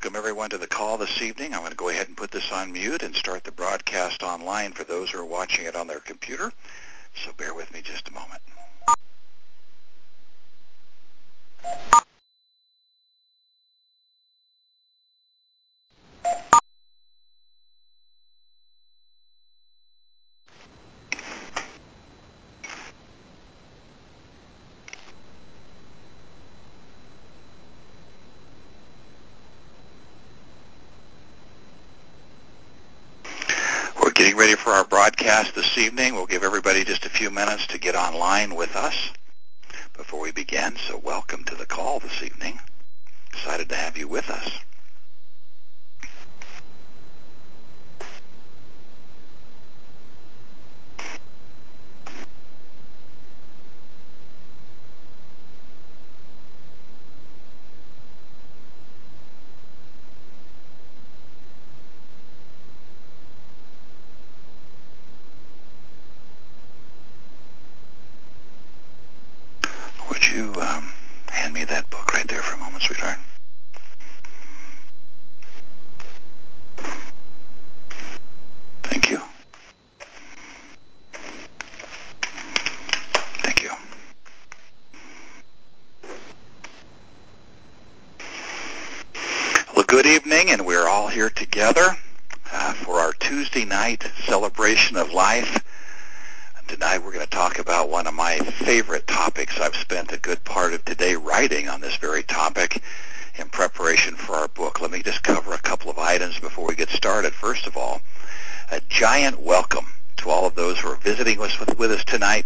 welcome everyone to the call this evening. I'm going to go ahead and put this on mute and start the broadcast online for those who are watching it on their computer. So bear with me just a moment. We're getting ready for our broadcast this evening. We'll give everybody just a few minutes to get online with us before we begin. So welcome to the call this evening. Excited to have you with us. Would you hand me that book right there for a moment, sweetheart? Thank you. Thank you. Well, good evening, and we're all here together for our Tuesday night celebration of life. Tonight we're going to talk about one of my favorite topics. I've spent a good part of today writing on this very topic in preparation for our book. Let me just cover a couple of items before we get started. First of all, a giant welcome to all of those who are visiting with us tonight.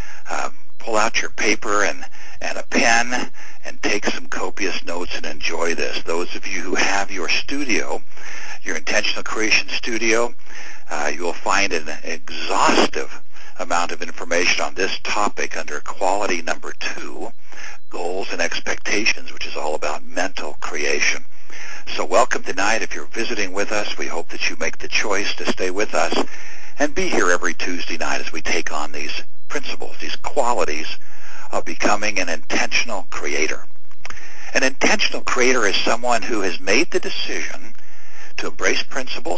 Pull out your paper and a pen and take some copious notes and enjoy this. Those of you who have your studio, your Intentional Creation Studio, you will find an exhaustive amount of information on this topic under quality number 2, Goals and Expectations, which is all about mental creation. So welcome tonight. If you're visiting with us, we hope that you make the choice to stay with us and be here every Tuesday night as we take on these principles, these qualities of becoming an intentional creator. An intentional creator is someone who has made the decision to embrace principles,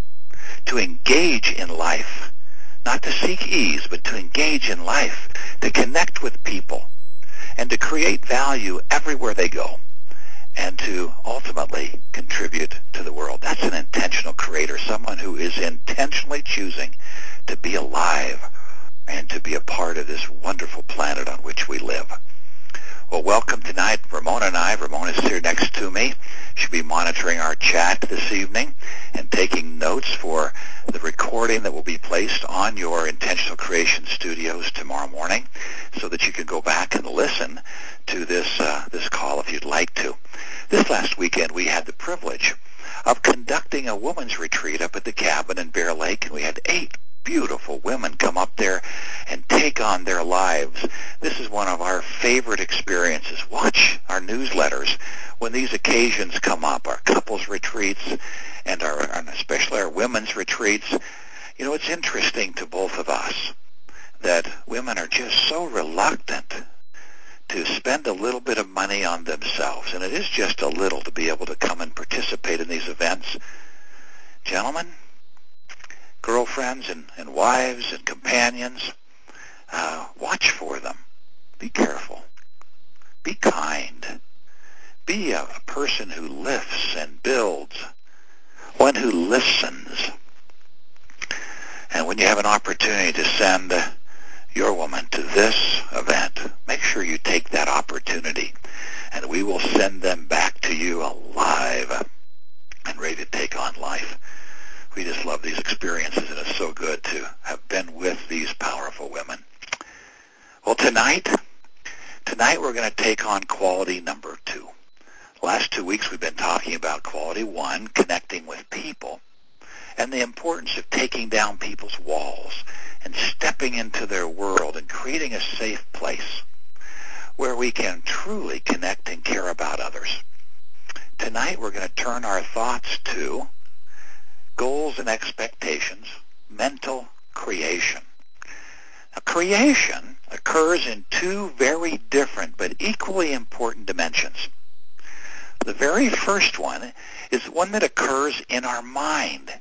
to engage in life, not to seek ease, but to engage in life, to connect with people, and to create value everywhere they go, and to ultimately contribute to the world. That's an intentional creator, someone who is intentionally choosing to be alive and to be a part of this wonderful planet on which we live. Well, welcome tonight, Ramona and I. Ramona's here next to me. She'll be monitoring our chat this evening and taking notes for the recording that will be placed on your Intentional Creation Studios tomorrow morning so that you can go back and listen to this call if you'd like to. This last weekend, we had the privilege of conducting a women's retreat up at the cabin in Bear Lake, and we had 8 beautiful women come up there and take on their lives. This is one of our favorite experiences. Watch our newsletters when these occasions come up, our couples retreats and especially our women's retreats. You know, it's interesting to both of us that women are just so reluctant to spend a little bit of money on themselves, and it is just a little to be able to come and participate in these events. Gentlemen, girlfriends and wives and companions, watch for them. Be careful. Be kind. Be a person who lifts and builds, one who listens. And when you have an opportunity to send your woman to this event, make sure you take that opportunity, and we will send them back to you alive and ready to take on life. We just love these experiences, and it's so good to have been with these powerful women. Well, tonight we're going to take on quality number 2. Last 2 weeks we've been talking about quality 1, connecting with people, and the importance of taking down people's walls and stepping into their world and creating a safe place where we can truly connect and care about others. Tonight we're going to turn our thoughts to goals and expectations, mental creation. Now, creation occurs in 2 very different but equally important dimensions. The very first one is one that occurs in our mind.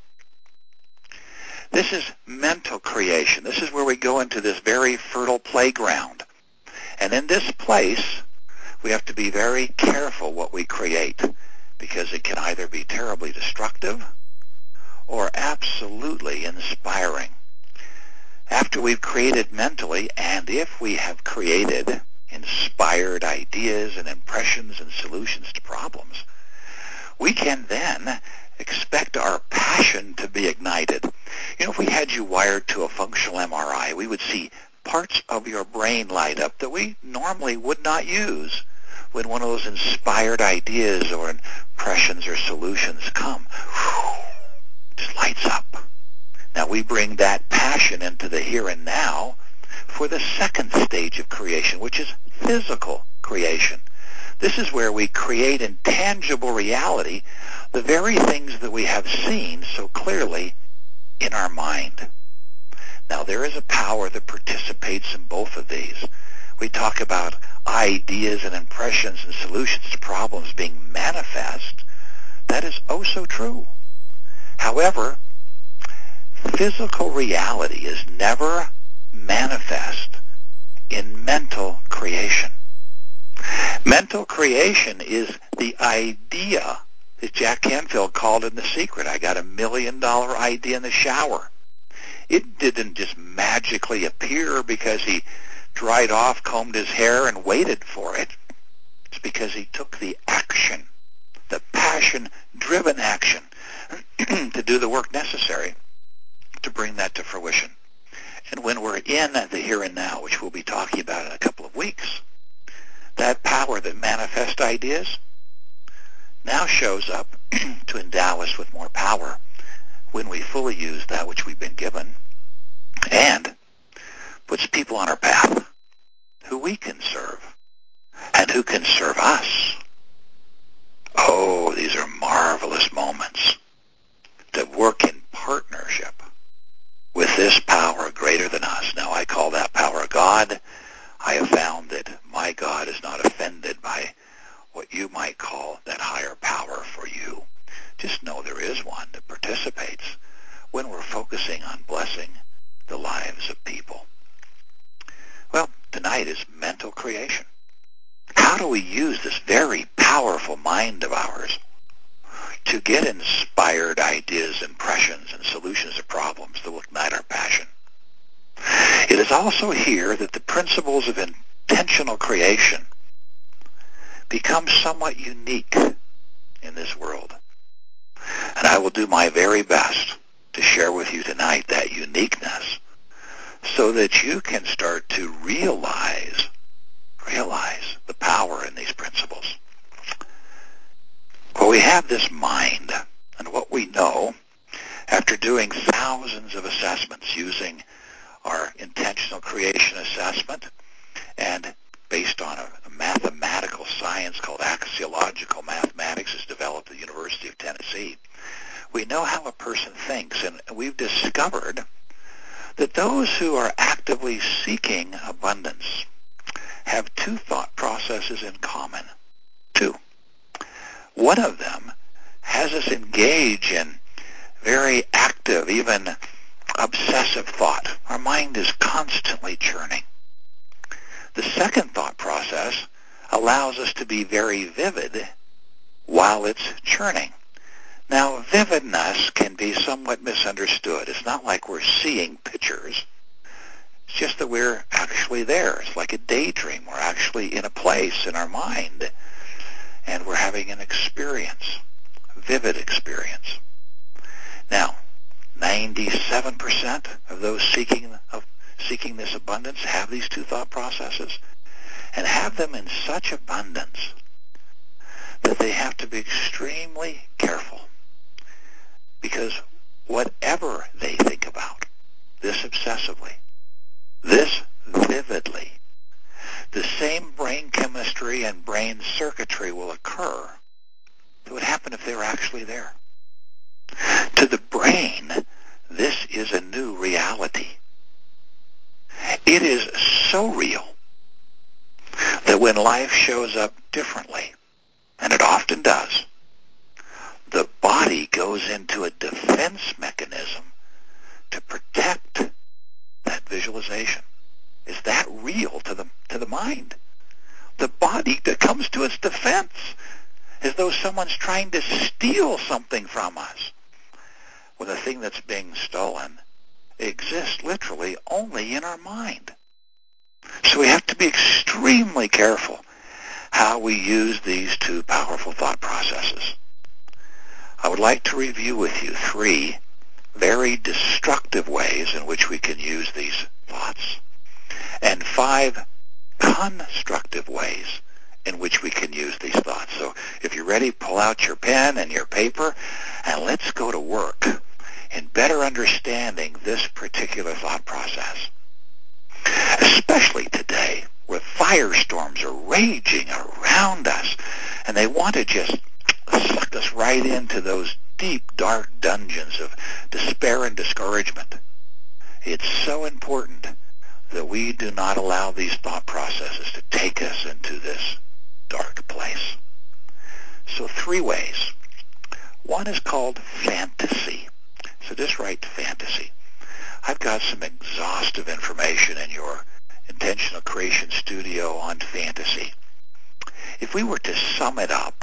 This is mental creation. This is where we go into this very fertile playground. And in this place, we have to be very careful what we create, because it can either be terribly destructive or absolutely inspiring. After we've created mentally, and if we have created inspired ideas and impressions and solutions to problems, we can then expect our passion to be ignited. You know, if we had you wired to a functional MRI, we would see parts of your brain light up that we normally would not use when one of those inspired ideas or impressions or solutions come. Just lights up. Now we bring that passion into the here and now for the second stage of creation, which is physical creation. This is where we create in tangible reality the very things that we have seen so clearly in our mind. Now, there is a power that participates in both of these. We talk about ideas and impressions and solutions to problems being manifest. That is oh so true. However, physical reality is never manifest in mental creation. Mental creation is the idea that Jack Canfield called in The Secret. I got $1 million idea in the shower. It didn't just magically appear because he dried off, combed his hair, and waited for it. It's because he took the action, the passion-driven action, to do the work necessary to bring that to fruition. And when we're in the here and now, which we'll be talking about in a couple of weeks, that power that manifests ideas now shows up to endow us with more power when we fully use that which we've been given, and puts people on our path who we can serve and who can serve us. Oh, these are marvelous moments that work in partnership with this power greater than us. Now, I call that power God. I have found that my God is not offended by what you might call that higher power for you. Just know there is one that participates when we're focusing on blessing the lives of people. Well, tonight is mental creation. How do we use this very powerful mind of ours to get inspired ideas, impressions, and solutions to problems that will ignite our passion? It is also here that the principles of intentional creation become somewhat unique in this world. And I will do my very best to share with you tonight that uniqueness so that you can start to realize the power in these principles. Well, we have this mind, and what we know after doing thousands of assessments using our intentional creation assessment and based on a mathematical science called axiological mathematics is developed at the University of Tennessee. We know how a person thinks, and we've discovered that those who are actively seeking abundance have two thought processes in common. Two. One of them has us engage in very active, even obsessive thought. Our mind is constantly churning. The second thought process allows us to be very vivid while it's churning. Now, vividness can be somewhat misunderstood. It's not like we're seeing pictures. It's just that we're actually there. It's like a daydream. We're actually in a place in our mind, and we're having an experience, a vivid experience. Now, 97% of those seeking this abundance have these two thought processes and have them in such abundance that they have to be extremely careful, because whatever they think about, this obsessively, this vividly, the same brain chemistry and brain circuitry will occur that would happen if they were actually there. To the brain, this is a new reality. It is so real that when life shows up differently, and it often does, goes into a defense mechanism to protect that visualization. Is that real to the mind? The body that comes to its defense as though someone's trying to steal something from us. When the thing that's being stolen exists literally only in our mind. So we have to be extremely careful how we use these two powerful thought processes. I would like to review with you 3 very destructive ways in which we can use these thoughts, and 5 constructive ways in which we can use these thoughts. So if you're ready, pull out your pen and your paper, and let's go to work in better understanding this particular thought process. Especially today, where firestorms are raging around us, and they want to just suck us right into those deep, dark dungeons of despair and discouragement. It's so important that we do not allow these thought processes to take us into this dark place. So 3 ways. One is called fantasy. So just write fantasy. I've got some exhaustive information in your Intentional Creation Studio on fantasy. If we were to sum it up,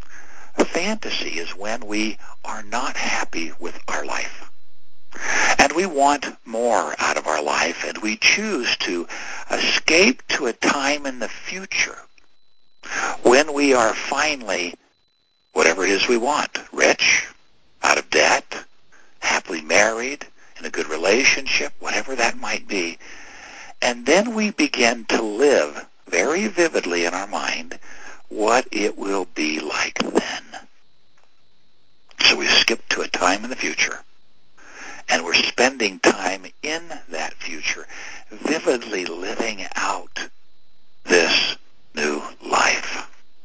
fantasy is when we are not happy with our life. And we want more out of our life, and we choose to escape to a time in the future when we are finally, whatever it is we want, rich, out of debt, happily married, in a good relationship, whatever that might be. And then we begin to live very vividly in our mind what it will be like then. So we skip to a time in the future, and we're spending time in that future, vividly living out this new life.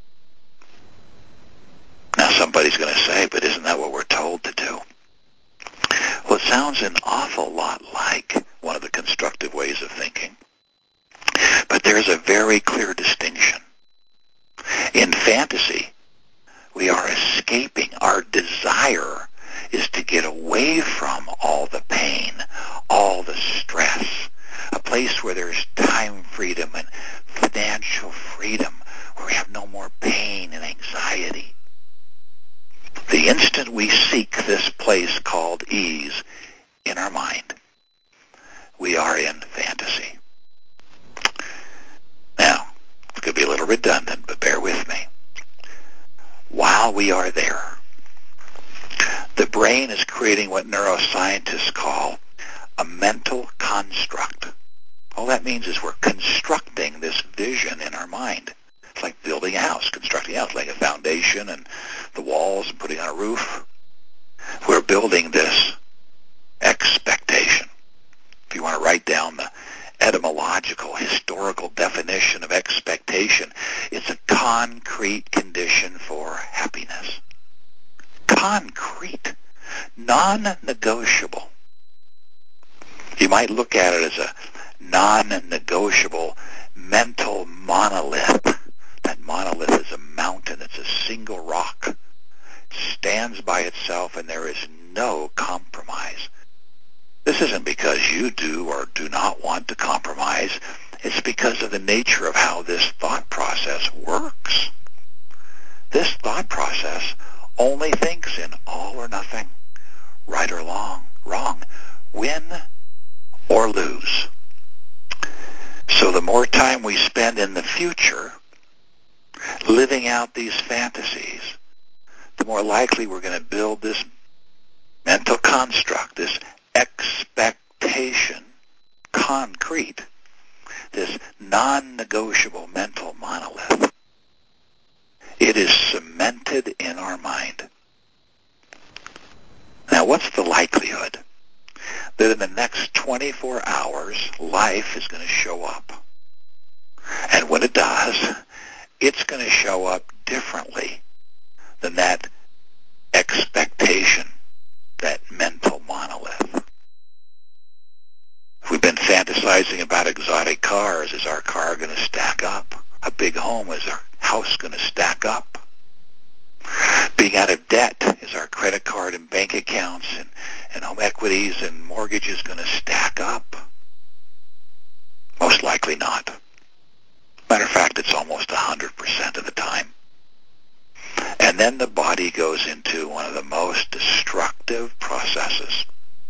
Now somebody's going to say, but isn't that what we're told to do? Well, it sounds an awful lot like one of the constructive ways of thinking. But there's a very clear distinction. In fantasy, we are escaping. Our desire is to get away from all the pain, all the stress, a place where there's time freedom and financial freedom, where we have no more pain and anxiety. The instant we seek this place called ease in our mind, we are in fantasy. Now, it could be a little redundant, but bear with me. While we are there, the brain is creating what neuroscientists call a mental construct. All that means is we're constructing this vision in our mind. It's like building a house, constructing a house, laying a foundation and the walls and putting on a roof. We're building this expectation. If you want to write down the etymological, historical definition of expectation, it's a concrete condition for happiness. Concrete, non-negotiable. You might look at it as a non-negotiable mental monolith. That monolith is a mountain. It's a single rock. It stands by itself, and there is no compromise. This isn't because you do or do not want to compromise. It's because of the nature of how this thought process works. This thought process only thinks in all or nothing, right or wrong, win or lose. So the more time we spend in the future living out these fantasies, the more likely we're going to build this mental construct, this expectation, concrete, this non-negotiable mental monolith. It is cemented in our mind. Now, what's the likelihood that in the next 24 hours, life is going to show up? And when it does, it's going to show up differently than that expectation, that mental monolith. If we've been fantasizing about exotic cars, is our car going to stack up? A big home, is our house going to stack up? Being out of debt Is our credit card and bank accounts and home equities and mortgages going to stack up? Most likely not. Matter of fact, it's almost 100% of the time. And then the body goes into one of the most destructive processes.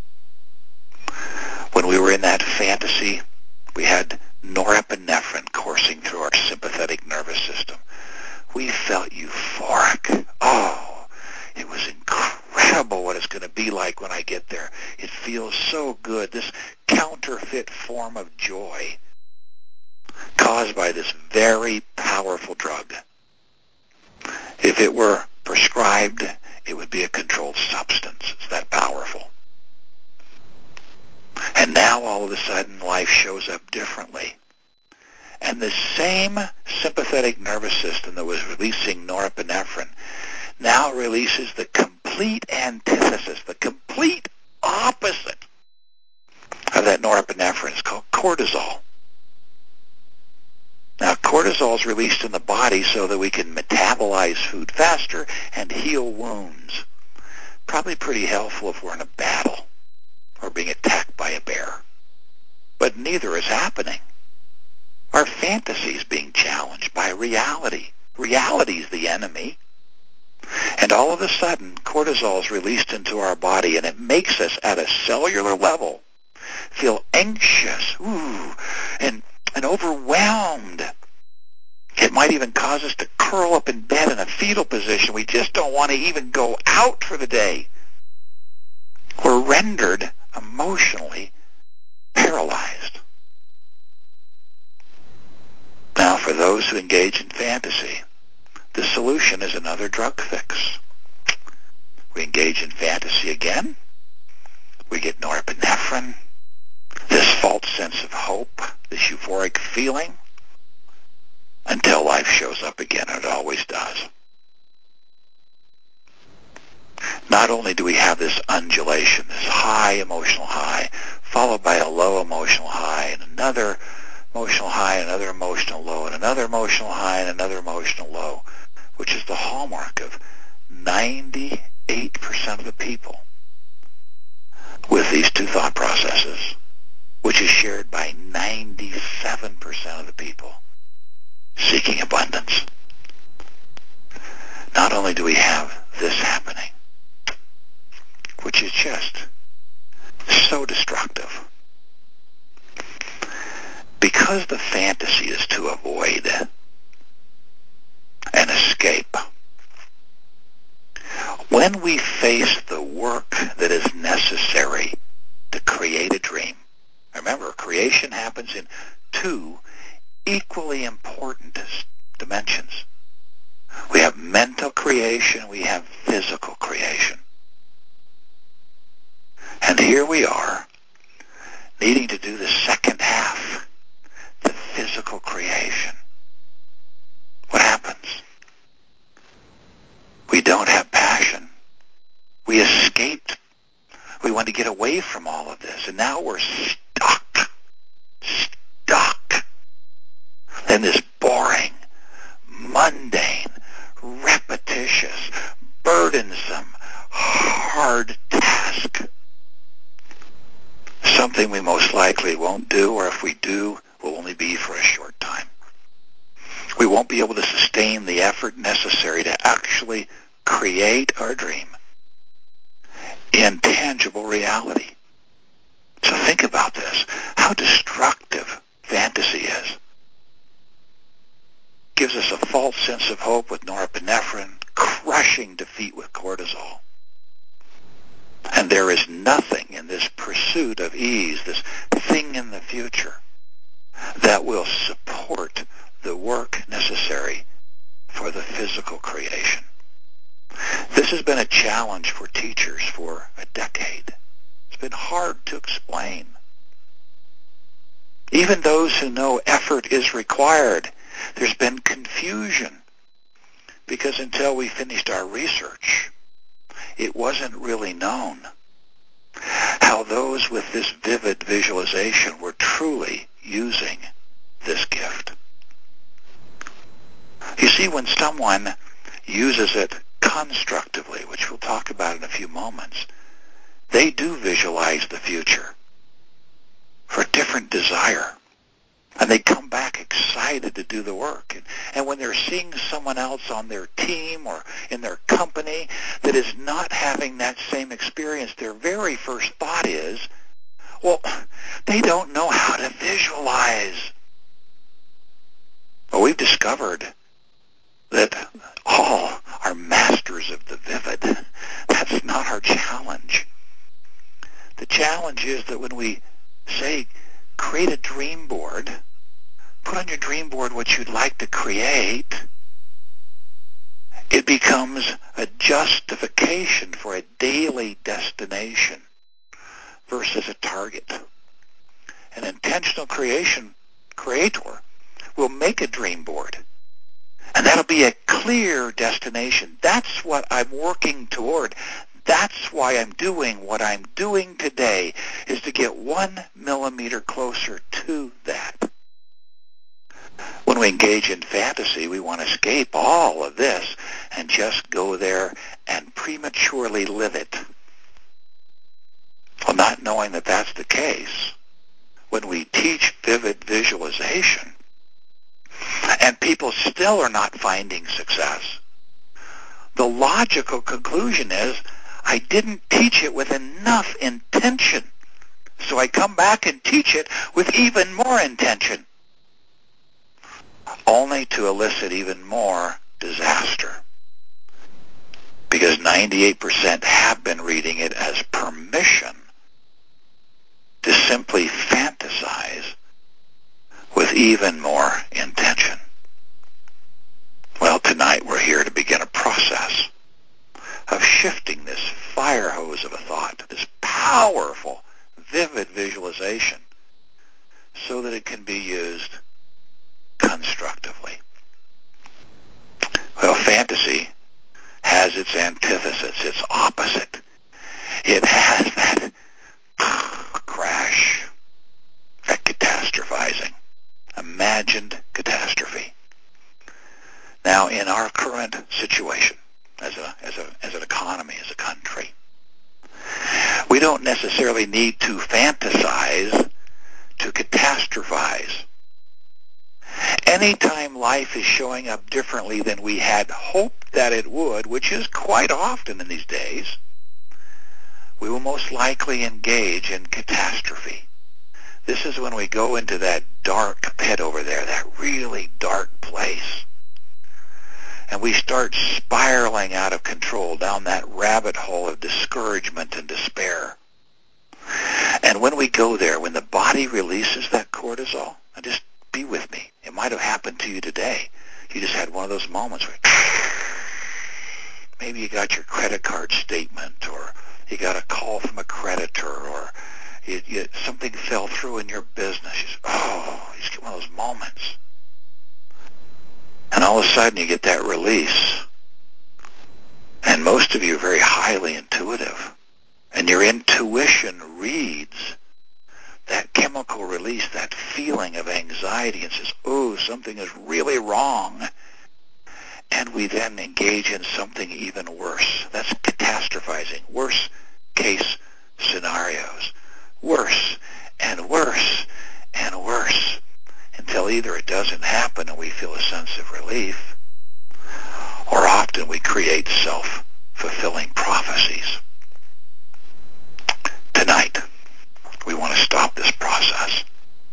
When we were in that fantasy, we had norepinephrine coursing through our sympathetic nervous system. We felt euphoric. Oh, it was incredible what it's going to be like when I get there. It feels so good. This counterfeit form of joy caused by this very powerful drug. If it were prescribed, it would be a controlled substance. It's that powerful. And now all of a sudden life shows up differently. And the same sympathetic nervous system that was releasing norepinephrine now releases the complete antithesis, the complete opposite of that norepinephrine. It's called cortisol. Now, cortisol is released in the body so that we can metabolize food faster and heal wounds. Probably pretty helpful if we're in a battle or being attacked by a bear. But neither is happening. Our fantasy is being challenged by reality. Reality is the enemy. And all of a sudden, cortisol is released into our body, and it makes us, at a cellular level, feel anxious, and overwhelmed. It might even cause us to curl up in bed in a fetal position. We just don't want to even go out for the day. We're rendered emotionally paralyzed. Now, for those who engage in fantasy, the solution is another drug fix. We engage in fantasy again. We get norepinephrine, this false sense of hope, this euphoric feeling, until life shows up again, and it always does. Not only do we have this undulation, this high emotional high, followed by a low emotional high, and another emotional high, another emotional low, and another emotional high, and another emotional low, which is the hallmark of 98% of the people with these two thought processes, which is shared by 97% of the people seeking abundance. Not only do we have this happening, which is just so destructive, because the fantasy is to avoid an escape. When we face the work that is necessary to create a dream, remember, creation happens in two equally important dimensions. We have mental creation, we have physical creation. And here we are, needing to do the second half, the physical creation. What happens? We don't have passion. We escaped. We want to get away from all of this, and now we're stuck in this boring, mundane, repetitious, burdensome, hard task. Something we most likely won't do, or if we do, will only be for a short time. We won't be able to sustain the effort necessary to actually create our dream in tangible reality. So think about this, how destructive fantasy is. Gives us a false sense of hope with norepinephrine, crushing defeat with cortisol. And there is nothing in this pursuit of ease, this thing in the future, that will support the work necessary for the physical creation. This has been a challenge for teachers for a decade. It's been hard to explain. Even those who know effort is required, there's been confusion, because until we finished our research, it wasn't really known how those with this vivid visualization were truly using this gift. You see, when someone uses it constructively, which we'll talk about in a few moments, they do visualize the future for a different desire. And they come back excited to do the work. And when they're seeing someone else on their team or in their company that is not having that same experience, their very first thought is, well, they don't know how to visualize. Well, we've discovered that all are masters of the vivid. That's not our challenge. The challenge is that when we say, create a dream board, put on your dream board what you'd like to create, it becomes a justification for a daily destination versus a target. An intentional creator will make a dream board, and that'll be a clear destination. That's what I'm working toward. That's why I'm doing what I'm doing today, is to get 1 millimeter closer to that. When we engage in fantasy, we want to escape all of this and just go there and prematurely live it. Well, not knowing that that's the case, when we teach vivid visualization and people still are not finding success, the logical conclusion is, I didn't teach it with enough intention. So I come back and teach it with even more intention, only to elicit even more disaster. Because 98% have been reading it as permission to simply fantasize with even more intention. Well, tonight we're here to begin a process of shifting this fire hose of a thought, this powerful, vivid visualization, so that it can be used constructively. Well, fantasy has its antithesis, its opposite. It has that crash, that catastrophizing, imagined catastrophe. Now, in our current situation, as an economy, as a country, we don't necessarily need to fantasize to catastrophize. Anytime life is showing up differently than we had hoped that it would, which is quite often in these days, we will most likely engage in catastrophe. This is when we go into that dark pit over there, that really dark place, and we start spiraling out of control down that rabbit hole of discouragement and despair. And when we go there, when the body releases that cortisol, and just be with me, it might have happened to you today. You just had one of those moments where maybe you got your credit card statement, or you got a call from a creditor, or something fell through in your business. You just get one of those moments. And all of a sudden you get that release. And most of you are very highly intuitive. And your intuition reads that chemical release, that feeling of anxiety, and says, oh, something is really wrong. And we then engage in something even worse. That's catastrophizing. Worst case scenarios. Worse and worse and worse, until either it doesn't happen and we feel a sense of relief, or often we create self-fulfilling prophecies. Tonight, we want to stop this process.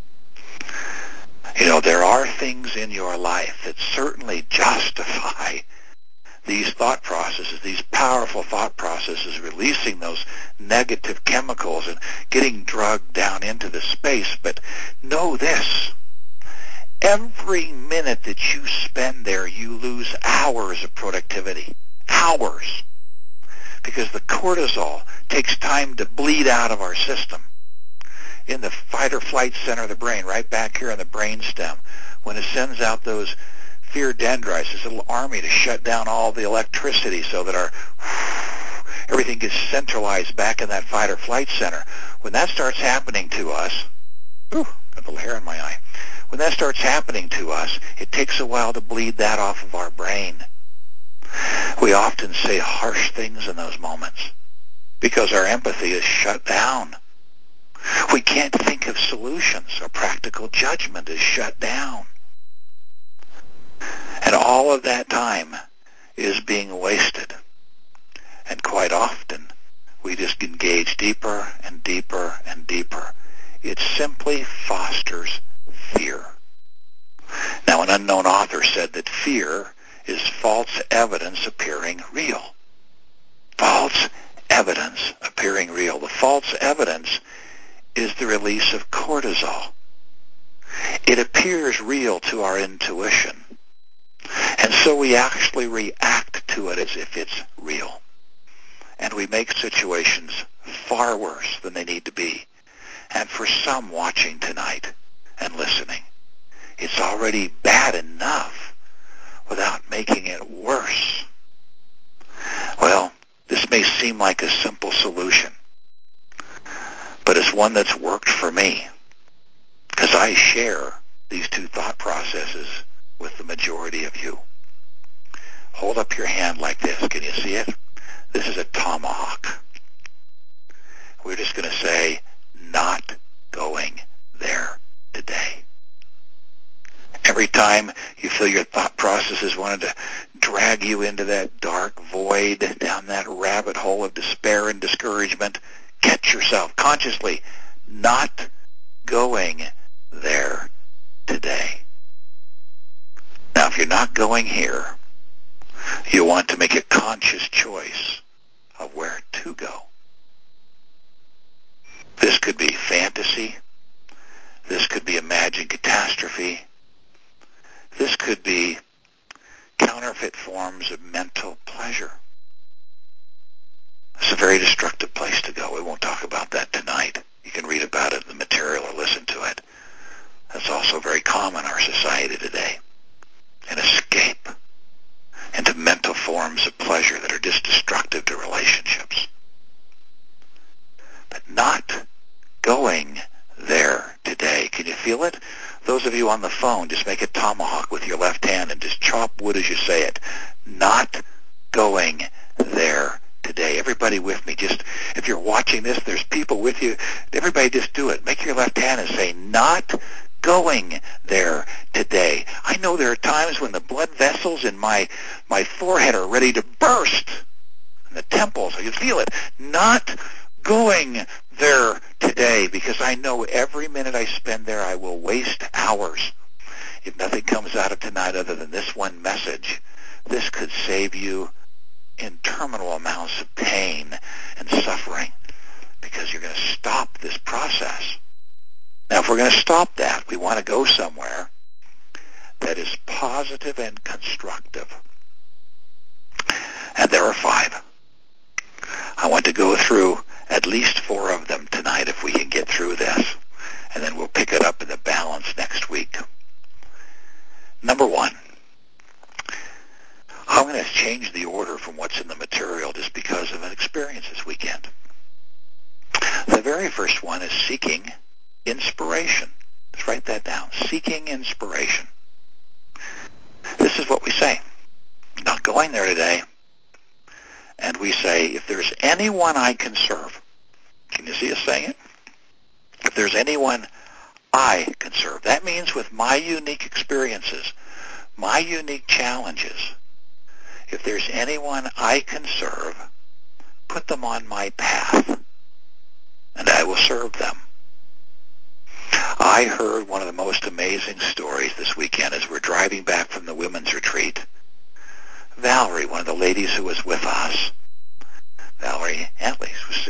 You know, there are things in your life that certainly justify these thought processes, these powerful thought processes, releasing those negative chemicals and getting drugged down into the space. But know this, every minute that you spend there, you lose hours of productivity. Hours. Because the cortisol takes time to bleed out of our system. In the fight or flight center of the brain, right back here in the brain stem, when it sends out those fear dendrites, this little army to shut down all the electricity so that everything gets centralized back in that fight or flight center. When that starts happening to us, got a little hair in my eye. When that starts happening to us, it takes a while to bleed that off of our brain. We often say harsh things in those moments because our empathy is shut down. We can't think of solutions. Our practical judgment is shut down. And all of that time is being wasted. And quite often, we just engage deeper and deeper and deeper. It simply fosters fear. Now, an unknown author said that fear is false evidence appearing real. False evidence appearing real. The false evidence is the release of cortisol. It appears real to our intuition. And so we actually react to it as if it's real. And we make situations far worse than they need to be. And for some watching tonight and listening, it's already bad enough without making it worse. Well, this may seem like a simple solution, but it's one that's worked for me because I share these two thought processes with the majority of you. Hold up your hand like this. Can you see it? This is a tomahawk. We're just going to say, not going there today. Every time you feel your thought processes wanted to drag you into that dark void, down that rabbit hole of despair and discouragement, catch yourself consciously, not going there today. Now, if you're not going here, you want to make a conscious choice of where to go. This could be fantasy. This could be imagined catastrophe. This could be counterfeit forms of mental pleasure. It's a very destructive place to go. We won't talk about that tonight. You can read about it in the material or listen to it. That's also very common in our society today. An escape into mental forms of pleasure that are just destructive to relationships. But not going there today. Can you feel it? Those of you on the phone, just make a tomahawk with your left hand and just chop wood as you say it. Not going there today. Everybody with me. Just, if you're watching this, there's people with you. Everybody just do it. Make your left hand and say, not going there today. I know there are times when the blood vessels in my forehead are ready to burst. And the temples, you feel it. Not going there today, because I know every minute I spend there I will waste hours. If nothing comes out of tonight other than this one message, this could save you interminable amounts of pain and suffering, because you're going to stop this process. Now, if we're going to stop that, we want to go somewhere that is positive and constructive. And there are 5. I want to go through at least 4 of them tonight if we can get through this. And then we'll pick it up in the balance next week. Number 1, I'm going to change the order from what's in the material just because of an experience this weekend. The very first one is seeking inspiration. Let's write that down. Seeking inspiration. This is what we say. Not going there today. And we say, if there's anyone I can serve, can you see us saying it? If there's anyone I can serve, that means with my unique experiences, my unique challenges, if there's anyone I can serve, put them on my path, and I will serve them. I heard one of the most amazing stories this weekend as we're driving back from the women's retreat. Valerie, one of the ladies who was with us, Valerie Ackley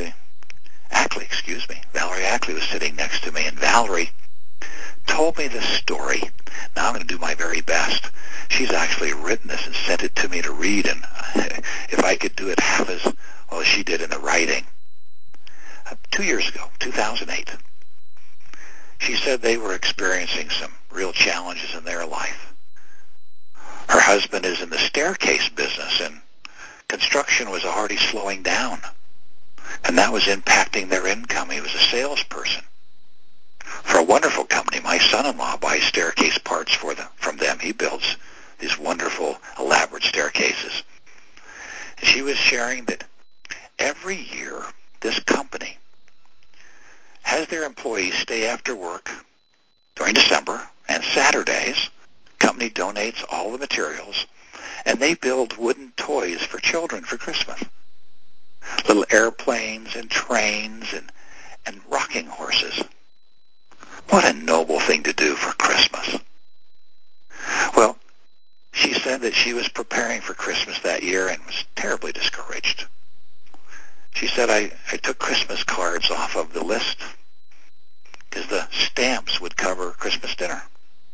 was sitting next to me, and Valerie told me this story. Now I'm going to do my very best. She's actually written this and sent it to me to read, and if I could do it half as well as she did in the writing. 2 years ago, 2008, she said they were experiencing some real challenges in their life. Her husband is in the staircase business, and construction was already slowing down, and that was impacting their income. He was a salesperson for a wonderful company. My son-in-law buys staircase parts from them. He builds these wonderful, elaborate staircases. She was sharing that every year this company has their employees stay after work during December and Saturdays. The company donates all the materials, and they build wooden toys for children for Christmas. Little airplanes and trains and rocking horses. What a noble thing to do for Christmas. Well, she said that she was preparing for Christmas that year and was terribly discouraged. She said, I took Christmas cards off of the list because the stamps would cover Christmas dinner.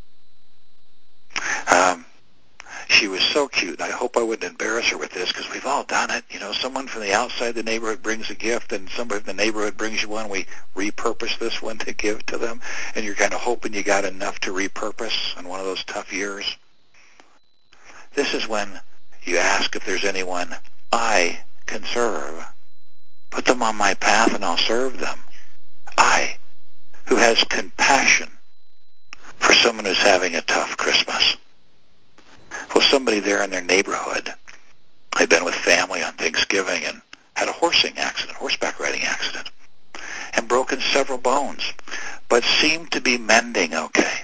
She was so cute. I hope I wouldn't embarrass her with this because we've all done it. You know, someone from the outside the neighborhood brings a gift and somebody from the neighborhood brings you one. We repurpose this one to give to them, and you're kind of hoping you got enough to repurpose in one of those tough years. This is when you ask if there's anyone I can serve. Put them on my path and I'll serve them. I, who has compassion for someone who's having a tough Christmas. Well, somebody there in their neighborhood had been with family on Thanksgiving and had a horseback riding accident, and broken several bones, but seemed to be mending okay.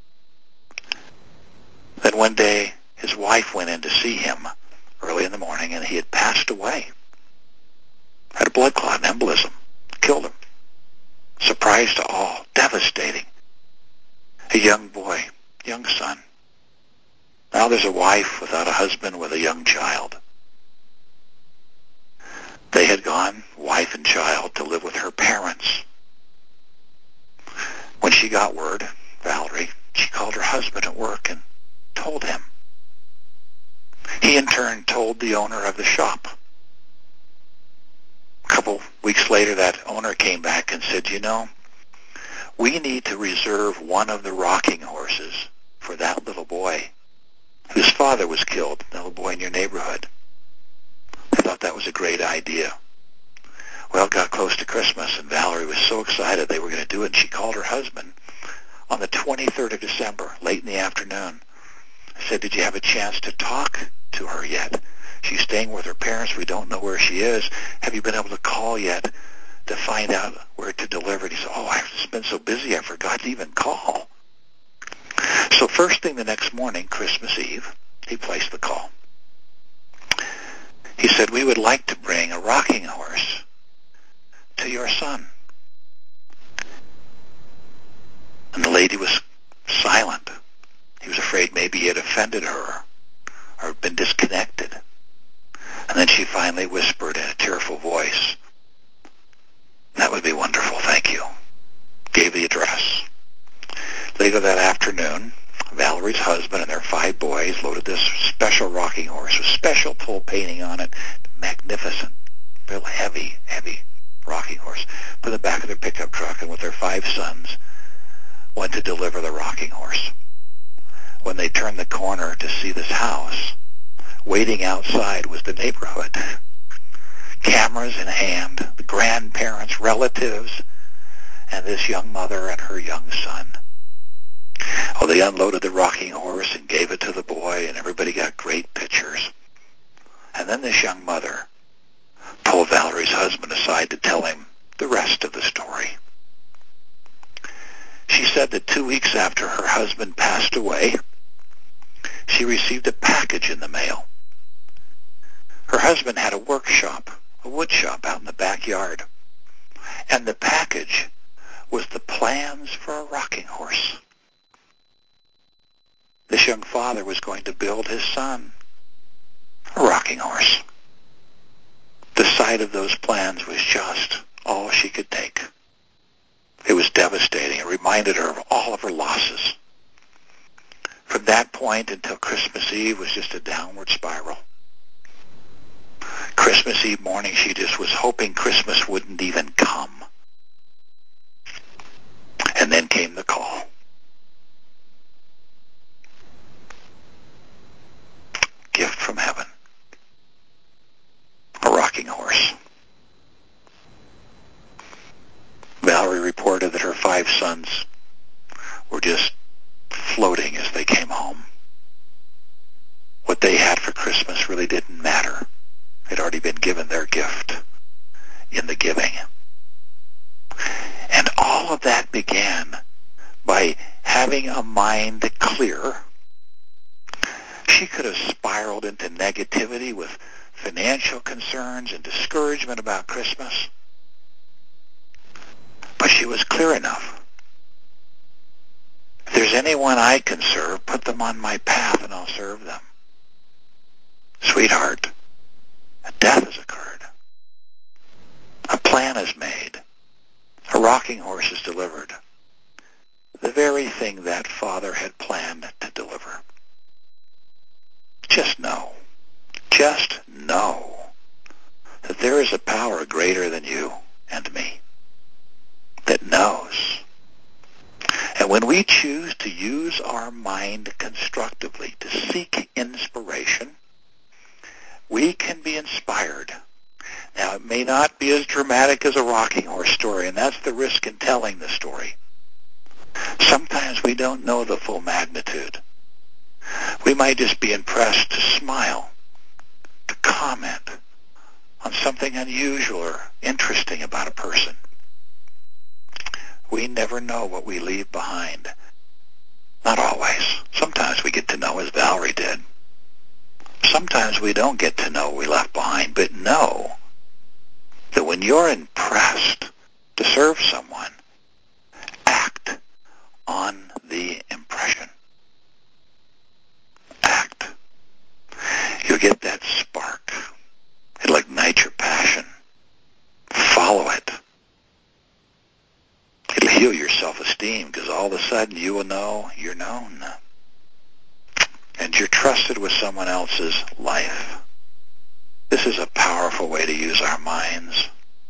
Then one day, his wife went in to see him early in the morning, and he had passed away. Had a blood clot, an embolism, killed him. Surprise to all, devastating. A young boy, young son. Now there's a wife without a husband with a young child. They had gone, wife and child, to live with her parents. When she got word, Valerie, she called her husband at work and told him. He in turn told the owner of the shop. A couple weeks later, that owner came back and said, you know, we need to reserve one of the rocking horses for that little boy whose father was killed, that little boy in your neighborhood. I thought that was a great idea. Well, it got close to Christmas, and Valerie was so excited they were going to do it, and she called her husband on the 23rd of December, late in the afternoon. I said, did you have a chance to talk to her yet? She's staying with her parents. We don't know where she is. Have you been able to call yet to find out where to deliver it? He said, oh, I've just been so busy I forgot to even call. So first thing the next morning, Christmas Eve, he placed the call. He said, we would like to bring a rocking horse to your son. And the lady was silent. He was afraid maybe he had offended her or been disconnected. And then she finally whispered in a tearful voice, that would be wonderful, thank you. Gave the address. Later that afternoon, Valerie's husband and their 5 boys loaded this special rocking horse with special full painting on it, magnificent, real heavy rocking horse, put in the back of their pickup truck, and with their 5 sons, went to deliver the rocking horse. When they turned the corner to see this house, waiting outside was the neighborhood. Cameras in hand, the grandparents, relatives, and this young mother and her young son. Oh, they unloaded the rocking horse and gave it to the boy, and everybody got great pictures. And then this young mother pulled Valerie's husband aside to tell him the rest of the story. She said that 2 weeks after her husband passed away, she received a package in the mail. Her husband had a workshop, a wood shop out in the backyard, and the package was the plans for a rocking horse. This young father was going to build his son a rocking horse. The sight of those plans was just all she could take. It was devastating. It reminded her of all of her losses. From that point until Christmas Eve was just a downward spiral. Christmas Eve morning, she just was hoping Christmas wouldn't even come. And then came the call. Gift from heaven. A rocking horse. Valerie reported that her 5 sons were just floating as they came home. What they had for Christmas really didn't matter. had already been given their gift in the giving. And all of that began by having a mind clear. She could have spiraled into negativity with financial concerns and discouragement about Christmas. But she was clear enough. If there's anyone I can serve, put them on my path and I'll serve them. Sweetheart, a death has occurred. A plan is made. A rocking horse is delivered. The very thing that Father had planned to deliver. Just know that there is a power greater than you and me that knows. And when we choose to use our mind constructively to seek inspiration, we can be inspired. Now, it may not be as dramatic as a rocking horse story, and that's the risk in telling the story. Sometimes we don't know the full magnitude. We might just be impressed to smile, to comment on something unusual or interesting about a person. We never know what we leave behind. Not always. Sometimes we get to know, as Valerie did. Sometimes we don't get to know what we left behind, but know that when you're impressed to serve someone, act on the impression. Act. You'll get that spark. It'll ignite your passion. Follow it. It'll heal your self-esteem because all of a sudden you will know you're known. And you're trusted with someone else's life. This is a powerful way to use our minds.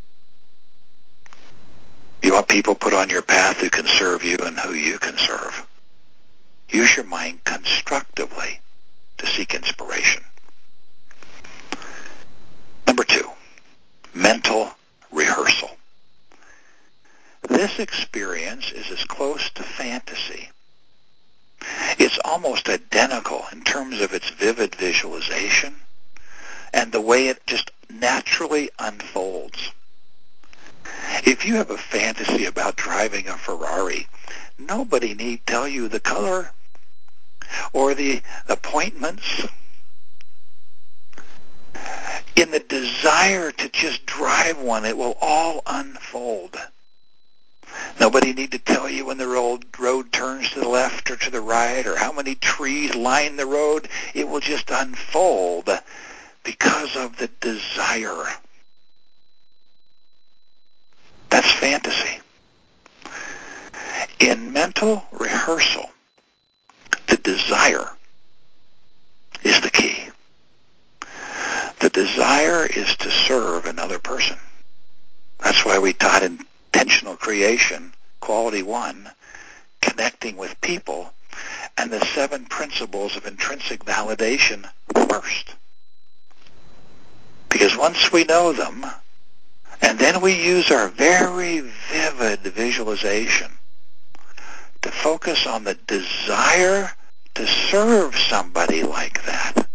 You want people put on your path who can serve you and who you can serve. Use your mind constructively to seek inspiration. Number 2, mental rehearsal. This experience is as close to fantasy. It's almost identical in terms of its vivid visualization and the way it just naturally unfolds. If you have a fantasy about driving a Ferrari, nobody need tell you the color or the appointments. In the desire to just drive one, it will all unfold. Nobody need to tell you when the road turns to the left or to the right or how many trees line the road. It will just unfold because of the desire. That's fantasy. In mental rehearsal, the desire is the key. The desire is to serve another person. That's why we taught intentional creation, quality 1, connecting with people, and the 7 principles of intrinsic validation first. Because once we know them, and then we use our very vivid visualization to focus on the desire to serve somebody like that,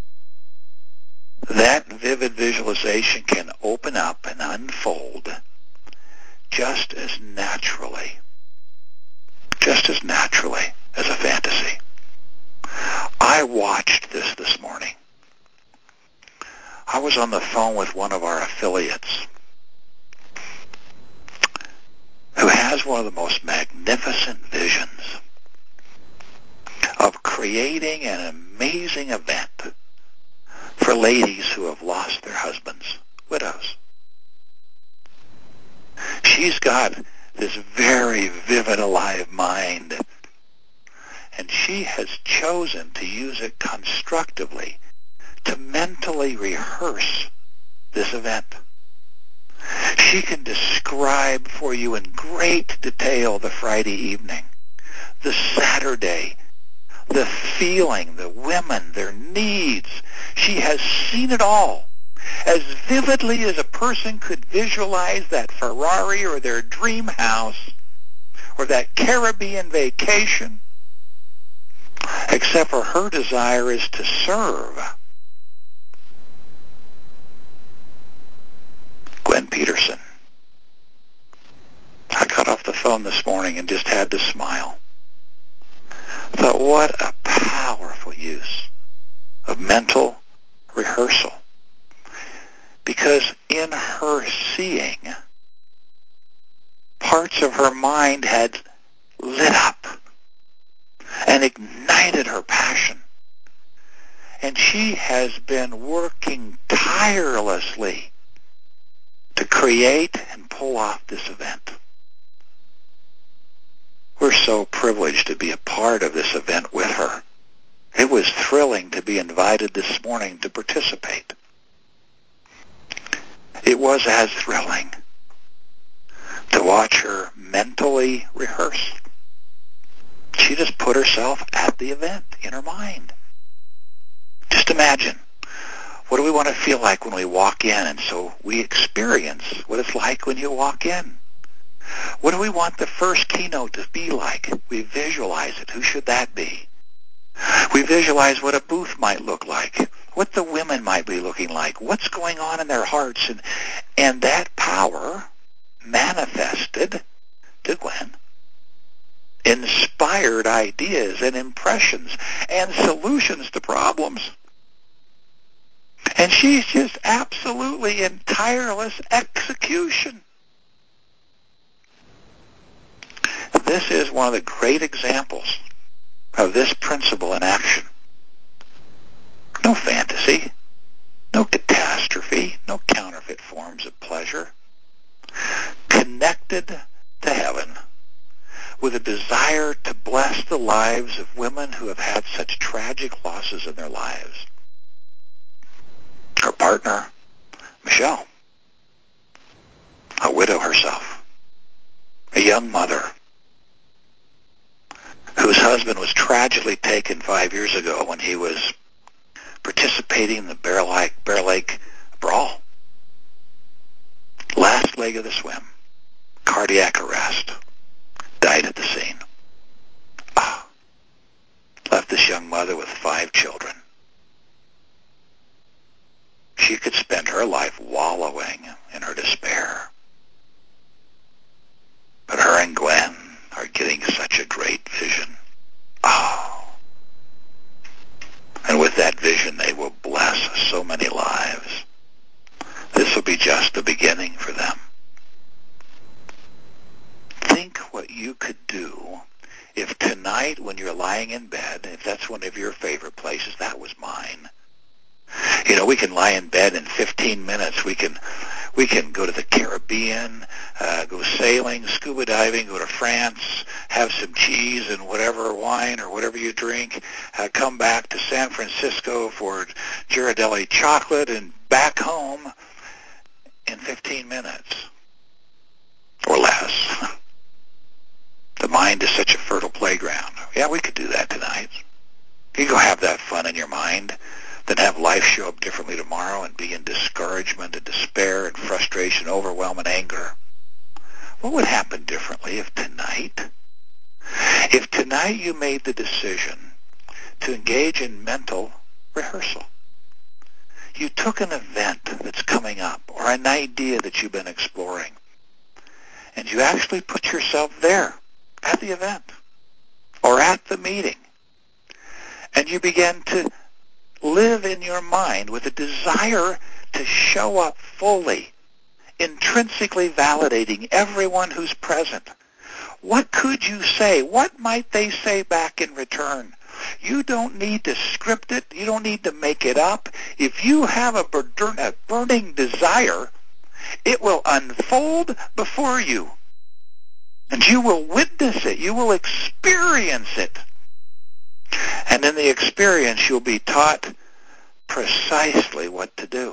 that vivid visualization can open up and unfold just as naturally as a fantasy. I watched this morning. I was on the phone with one of our affiliates who has one of the most magnificent visions of creating an amazing event for ladies who have lost their husbands, widows. She's got this very vivid, alive mind, and she has chosen to use it constructively to mentally rehearse this event. She can describe for you in great detail the Friday evening, the Saturday, the feeling, the women, their needs. She has seen it all as vividly as a person could visualize that Ferrari or their dream house or that Caribbean vacation, except for her desire is to serve. phone this morning and just had to smile. I thought, what a powerful use of mental rehearsal. Because in her seeing, parts of her mind had lit up and ignited her passion. And she has been working tirelessly to create and pull off this event. We're so privileged to be a part of this event with her. It was thrilling to be invited this morning to participate. It was as thrilling to watch her mentally rehearse. She just put herself at the event in her mind. Just imagine, what do we want to feel like when we walk in? And so we experience what it's like when you walk in. What do we want the first keynote to be like? We visualize it. Who should that be? We visualize what a booth might look like, what the women might be looking like, what's going on in their hearts. And that power manifested to Gwen inspired ideas and impressions and solutions to problems. And she's just absolutely in tireless execution. This is one of the great examples of this principle in action. No fantasy, no catastrophe, no counterfeit forms of pleasure. Connected to heaven with a desire to bless the lives of women who have had such tragic losses in their lives. Her partner, Michelle, a widow herself, a young mother whose husband was tragically taken 5 years ago when he was participating in the Bear Lake brawl. Last leg of the swim, cardiac arrest, died at the scene. Left this young mother with 5 children. She could spend her life wallowing in her despair. But her and Gwen are getting such a great vision. And with that vision, they will bless so many lives. This will be just the beginning for them. Think what you could do if tonight when you're lying in bed, if that's one of your favorite places, that was mine. You know, we can lie in bed in 15 minutes. We can go to the Caribbean, go sailing, scuba diving, go to France, have some cheese and whatever wine or whatever you drink, come back to San Francisco for Ghirardelli chocolate and back home in 15 minutes or less. The mind is such a fertile playground. Yeah, we could do that tonight. You go have that fun in your mind, then have life show up differently tomorrow and be in discouragement and despair and frustration, overwhelm and anger. What would happen differently if tonight you made the decision to engage in mental rehearsal? You took an event that's coming up or an idea that you've been exploring, and you actually put yourself there at the event or at the meeting, and you began to live in your mind with a desire to show up fully, intrinsically validating everyone who's present. What could you say? What might they say back in return? You don't need to script it. You don't need to make it up. If you have a burning desire, it will unfold before you. And you will witness it. You will experience it. And in the experience, you'll be taught precisely what to do.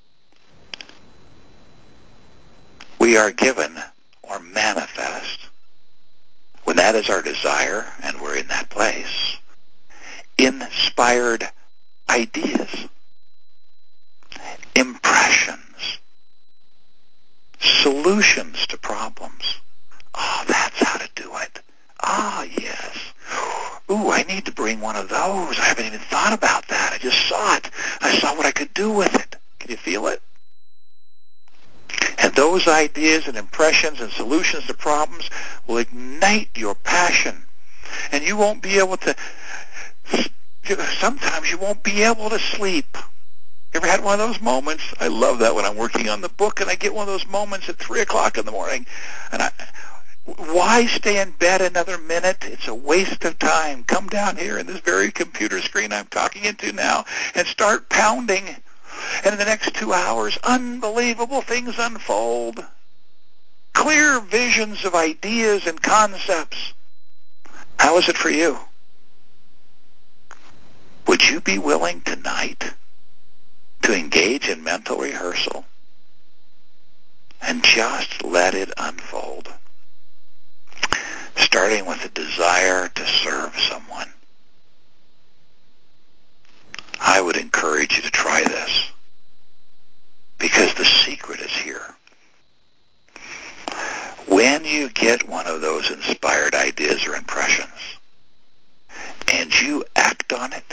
We are given or manifest, when that is our desire and we're in that place, inspired ideas, impressions, solutions to problems. Oh, that's how to do it. Ah, yes. Ooh, I need to bring one of those. I haven't even thought about that. I just saw it. I saw what I could do with it. Can you feel it? And those those ideas and impressions and solutions to problems will ignite your passion. And you won't be able to, sometimes you won't be able to sleep. You ever had one of those moments? I love that when I'm working on the book and I get one of those moments at 3 o'clock in the morning. And why stay in bed another minute? It's a waste of time. Come down here in this very computer screen I'm talking into now and start pounding. And in the next 2 hours, unbelievable things unfold. Clear visions of ideas and concepts. How is it for you? Would you be willing tonight to engage in mental rehearsal and just let it unfold? Starting with a desire to serve someone. I would encourage you to try this because the secret is here. When you get one of those inspired ideas or impressions and you act on it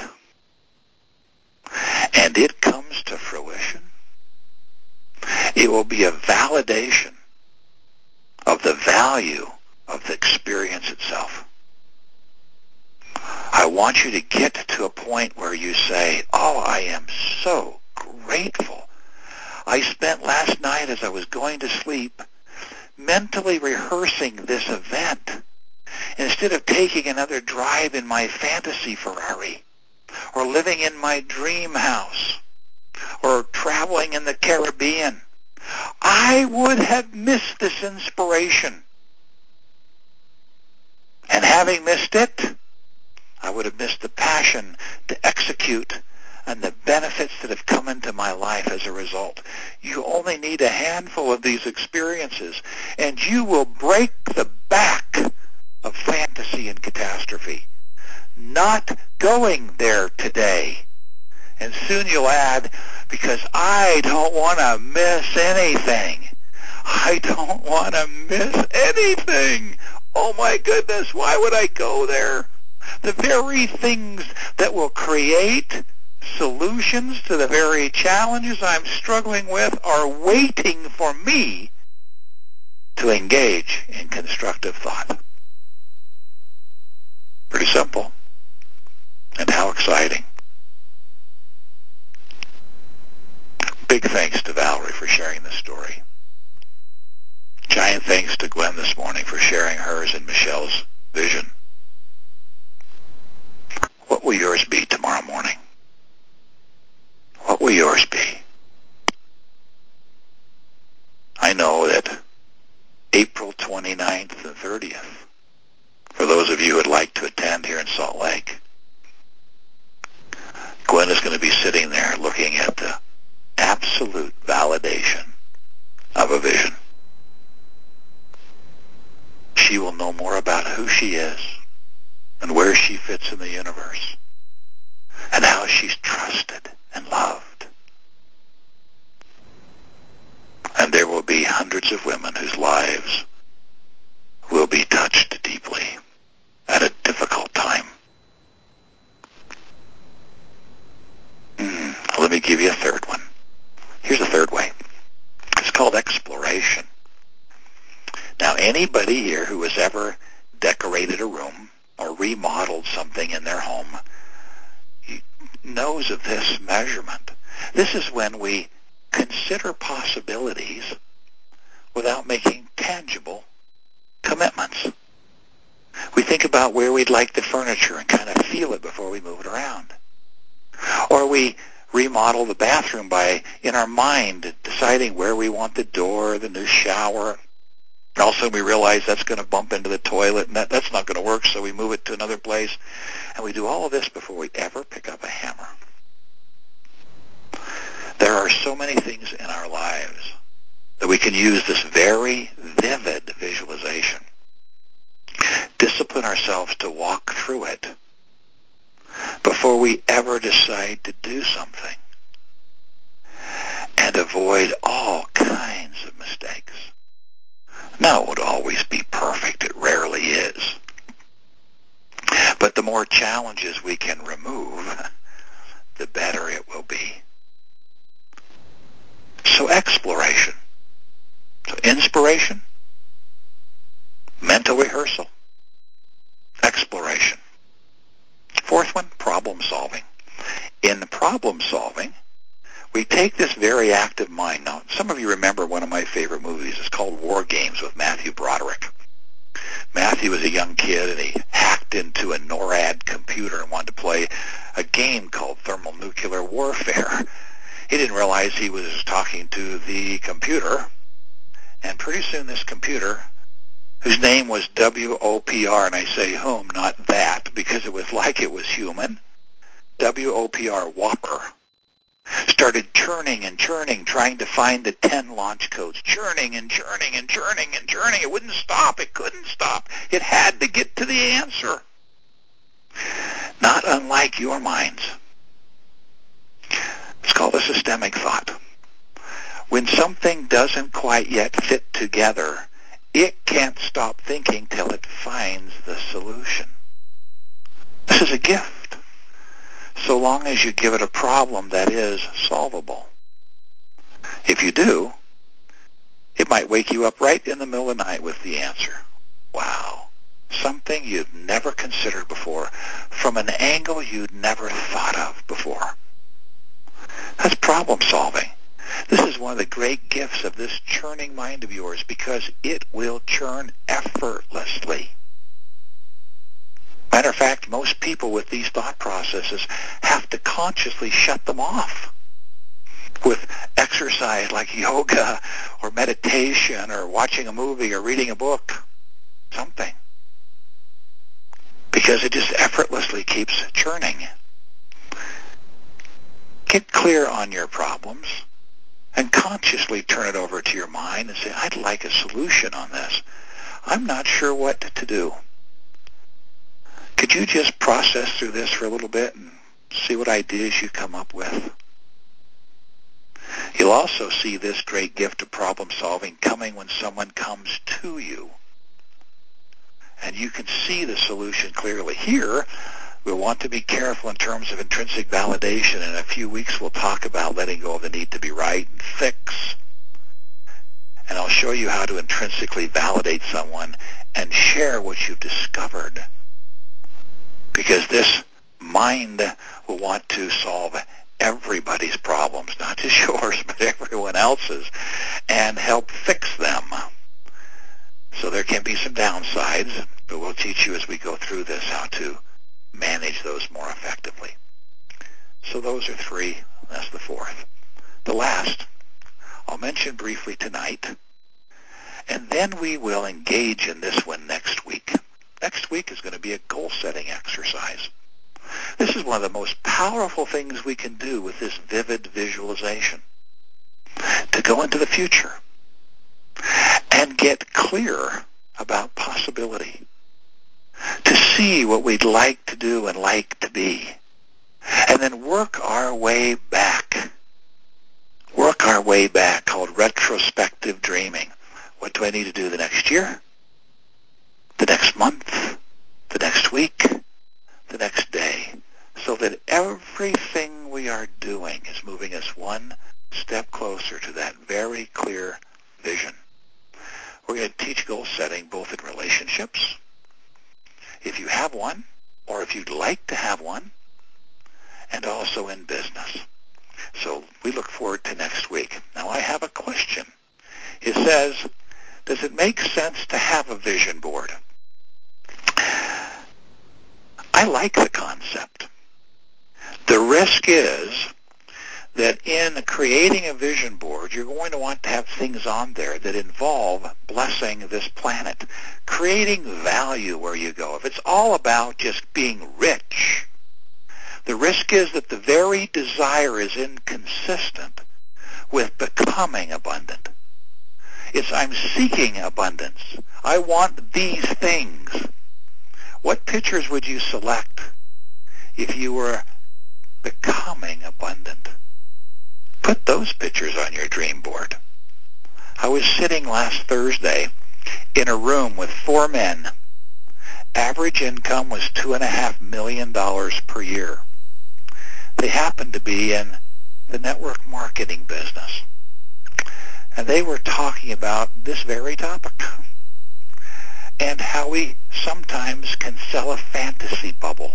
and it comes to fruition, it will be a validation of the value of the experience itself. I want you to get to a point where you say, oh, I am so grateful. I spent last night as I was going to sleep mentally rehearsing this event instead of taking another drive in my fantasy Ferrari or living in my dream house or traveling in the Caribbean. I would have missed this inspiration. And having missed it, I would have missed the passion to execute and the benefits that have come into my life as a result. You only need a handful of these experiences, and you will break the back of fantasy and catastrophe. Not going there today. And soon you'll add, because I don't want to miss anything. I don't want to miss anything. Oh my goodness, why would I go there? The very things that will create solutions to the very challenges I'm struggling with are waiting for me to engage in constructive thought. Pretty simple. And how exciting. Big thanks to Valerie for sharing this story. Giant thanks to Gwen this morning for sharing hers and Michelle's vision. What will yours be tomorrow morning? What will yours be? I know that April 29th and 30th, for those of you who would like to attend here in Salt Lake, Gwen is going to be sitting there looking at the absolute validation of a vision. She will know more about who she is and where she fits in the universe and how she's trusted and loved. And there will be hundreds of women whose lives will be touched deeply at a difficult time. Let me give you a third one. Here's a third way. It's called exploration. Now, anybody here who has ever decorated a room or remodeled something in their home knows of this measurement. This is when we consider possibilities without making tangible commitments. We think about where we'd like the furniture and kind of feel it before we move it around. Or we remodel the bathroom by, in our mind, deciding where we want the door, the new shower. And also we realize that's going to bump into the toilet, and that's not going to work, so we move it to another place. And we do all of this before we ever pick up a hammer. There are so many things in our lives that we can use this very vivid visualization. Discipline ourselves to walk through it before we ever decide to do something, and avoid all kinds of mistakes. Now, it would always be perfect. It rarely is. But the more challenges we can remove, the better it will be. So exploration. So Inspiration, mental rehearsal, exploration. Fourth one, problem solving. In problem solving, we take this very active mind. Now, some of you remember one of my favorite movies. It's called War Games with Matthew Broderick. Matthew was a young kid, and he hacked into a NORAD computer and wanted to play a game called thermonuclear warfare. He didn't realize he was talking to the computer, and pretty soon this computer, whose name was WOPR, and I say whom, not that, because it was like it was human, WOPR, Whopper, started churning and churning, trying to find the 10 launch codes, churning and churning and churning and churning. It wouldn't stop. It couldn't stop. It had to get to the answer. Not unlike your minds. It's called a systemic thought. When something doesn't quite yet fit together, it can't stop thinking till it finds the solution. This is a gift, so long as you give it a problem that is solvable. If you do, it might wake you up right in the middle of the night with the answer. Wow, something you'd never considered before, from an angle you'd never thought of before. That's problem solving. This is one of the great gifts of this churning mind of yours, because it will churn effortlessly. Matter of fact, most people with these thought processes have to consciously shut them off with exercise like yoga or meditation or watching a movie or reading a book, something, because it just effortlessly keeps churning. Get clear on your problems and consciously turn it over to your mind and say, I'd like a solution on this. I'm not sure what to do. Could you just process through this for a little bit and see what ideas you come up with? You'll also see this great gift of problem solving coming when someone comes to you, and you can see the solution clearly. Here, we'll want to be careful in terms of intrinsic validation. In a few weeks, we'll talk about letting go of the need to be right and fix. And I'll show you how to intrinsically validate someone and share what you've discovered. Because this mind will want to solve everybody's problems, not just yours, but everyone else's, and help fix them. So there can be some downsides, but we'll teach you as we go through this how to manage those more effectively. So those are three. That's the fourth. The last, I'll mention briefly tonight, and then we will engage in this one next week. Next week is going to be a goal-setting exercise. This is one of the most powerful things we can do with this vivid visualization, to go into the future and get clear about possibility, to see what we'd like to do and like to be, and then work our way back. Work our way back, called retrospective dreaming. What do I need to do the next year, the next month, the next week, the next day, so that everything we are doing is moving us one step closer to that very clear vision. We're going to teach goal setting both in relationships, if you have one, or if you'd like to have one, and also in business. So we look forward to next week. Now I have a question. It says, does it make sense to have a vision board? I like the concept. The risk is that in creating a vision board, you're going to want to have things on there that involve blessing this planet, creating value where you go. If it's all about just being rich, the risk is that the very desire is inconsistent with becoming abundant. It's I'm seeking abundance. I want these things. What pictures would you select if you were becoming abundant? Put those pictures on your dream board. I was sitting last Thursday in a room with 4 men. Average income was $2.5 million per year. They happened to be in the network marketing business. and they were talking about this very topic and how we sometimes can sell a fantasy bubble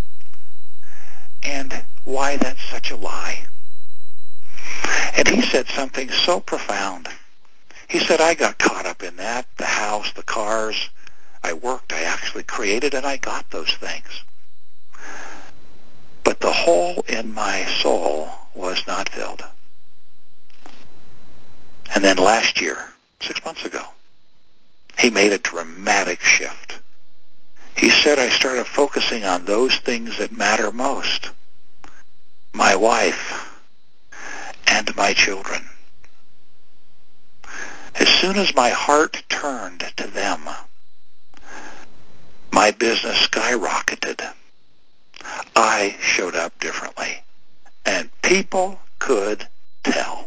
and why that's such a lie. And he said something so profound. He said, I got caught up in that, the house, the cars. I worked, I actually created, and I got those things. But the hole in my soul was not filled. And then last year, 6 months ago, he made a dramatic shift. He said, I started focusing on those things that matter most. My wife and my children. As soon as my heart turned to them, my business skyrocketed. I showed up differently, and people could tell.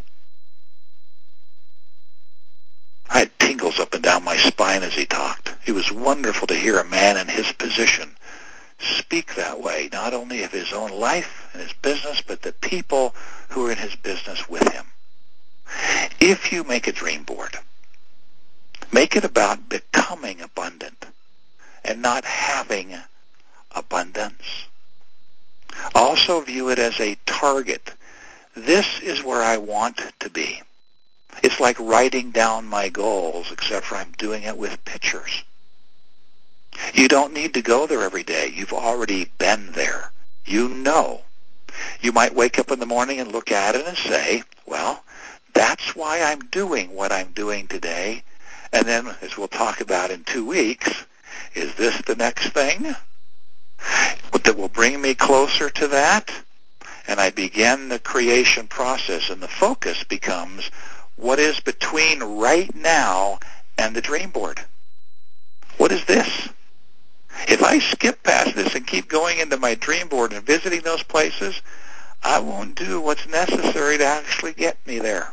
I had tingles up and down my spine as he talked. It was wonderful to hear a man in his position speak that way, not only of his own life and his business, but the people who are in his business with him. If you make a dream board, make it about becoming abundant and not having abundance. Also view it as a target. This is where I want to be. It's like writing down my goals, except for I'm doing it with pictures. You don't need to go there every day. You've already been there. You know. You might wake up in the morning and look at it and say, well, that's why I'm doing what I'm doing today. And then, as we'll talk about in 2 weeks, is this the next thing that will bring me closer to that? And I begin the creation process, and the focus becomes what is between right now and the dream board. What is this? If I skip past this and keep going into my dream board and visiting those places, I won't do what's necessary to actually get me there.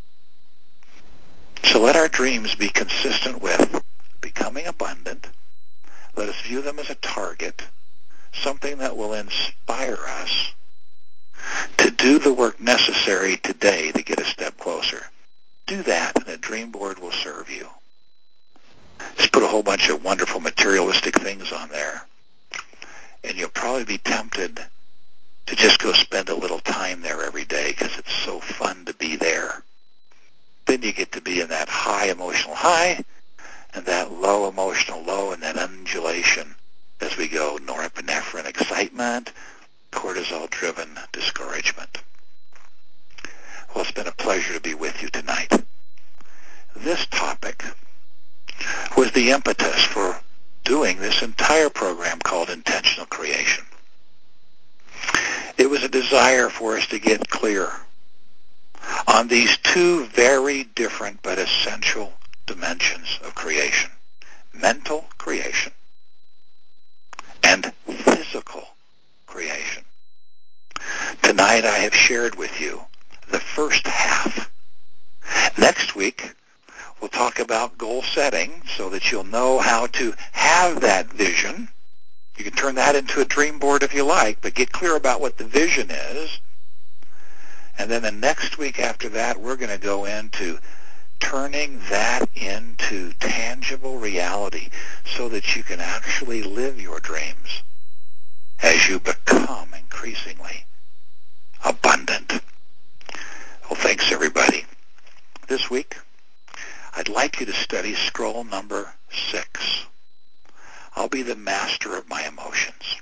So let our dreams be consistent with becoming abundant. Let us view them as a target, something that will inspire us to do the work necessary today to get a step closer. Do that, and a dream board will serve you. Just put a whole bunch of wonderful materialistic things on there, and you'll probably be tempted to just go spend a little time there every day because it's so fun to be there. Then you get to be in that high emotional high and that low emotional low and that undulation as we go norepinephrine excitement, cortisol-driven discouragement. Well, it's been a pleasure to be with you tonight. This topic was the impetus for doing this entire program called Intentional Creation. It was a desire for us to get clear on these two very different but essential dimensions of creation: mental creation and physical creation. Tonight I have shared with you the first half. Next week we'll talk about goal setting so that you'll know how to have that vision. You can turn that into a dream board if you like, but get clear about what the vision is. And then the next week after that, we're going to go into turning that into tangible reality so that you can actually live your dreams as you become increasingly abundant. Well, thanks, everybody. This week, I'd like you to study scroll number 6. I'll be the master of my emotions.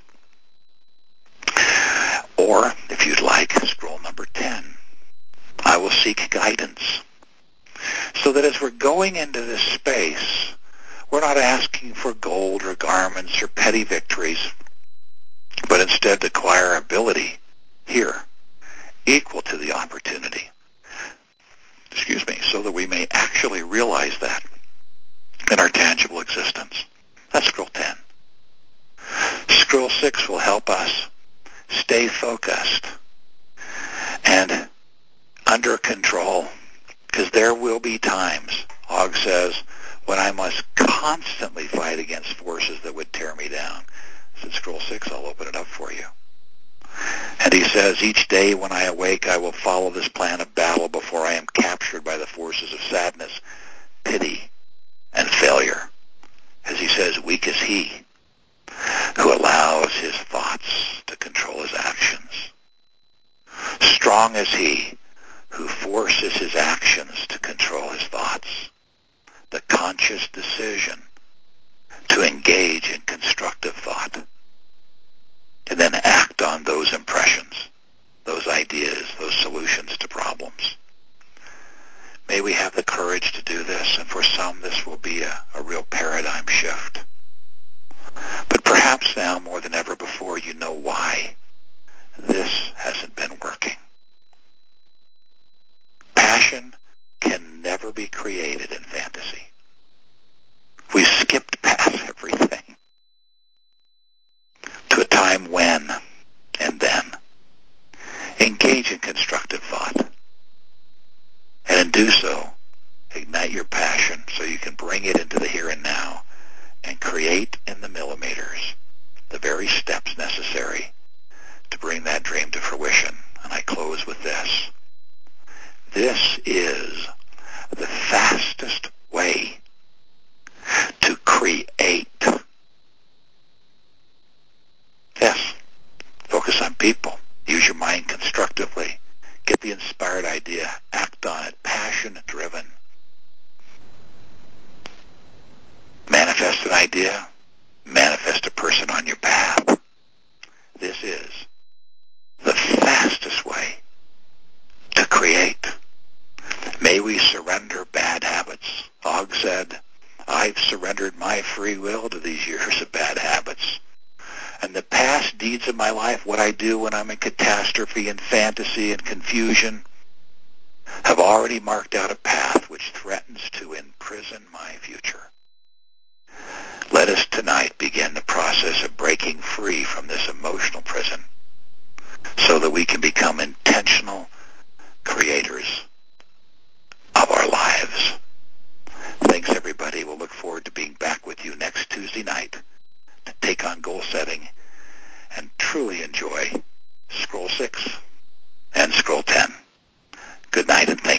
Or, if you'd like, scroll number 10. I will seek guidance. So that as we're going into this space, we're not asking for gold or garments or petty victories, but instead to acquire ability here equal to the opportunity. So that we may actually realize that in our tangible existence. That's scroll 10. Scroll 6 will help us stay focused and under control, because there will be times, Og says, when I must constantly fight against forces that would tear me down. So scroll 6, I'll open it up for you. And he says, each day when I awake, I will follow this plan of battle before I am captured by the forces of sadness, pity, and failure. As he says, weak is he who allows his thoughts to control his actions. Strong is he who forces his actions to control his thoughts. The conscious decision to engage in constructive thought and then act on those impressions, those ideas, those solutions to problems. May we have the courage to do this, and for some this will be a real paradigm shift. But perhaps now more than ever before you know why this hasn't been working. Passion can never be created in fantasy. We skipped past everything to a time when and then. Engage in constructive thought. And in do so, ignite your passion so you can bring it into the here and now and create in the millimeters the very steps necessary to bring that dream to fruition. And I close with this. This is the fastest way to create. Yes, focus on people. Use your mind constructively. Get the inspired idea. Act on it. Passion-driven. Manifest an idea. Manifest a person on your path. This is the fastest way to create. May we surrender bad habits. Og said, I've surrendered my free will to these years of bad habits. And the past deeds of my life, what I do when I'm in catastrophe and fantasy and confusion, have already marked out a path which threatens to imprison my future. Let us tonight begin the process of breaking free from this emotional prison so that we can become intentional creators of our lives. Thanks, everybody. We'll look forward to being back with you next Tuesday night to take on goal setting and truly enjoy Scroll 6 and Scroll 10. Good night and thank you.